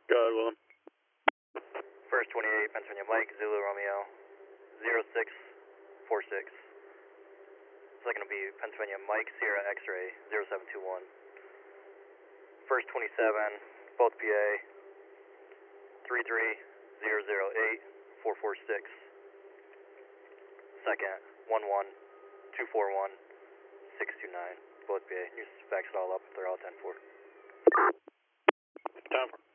Go ahead, Willem. First 28, Pennsylvania Mike, Zulu Romeo, 0646. Second will be Pennsylvania Mike, Sierra X-Ray, 0721. First 27, both PA, 33008-446. Second, 11241-629, both PA. You just fax it all up if they're all 10-4. 10-4.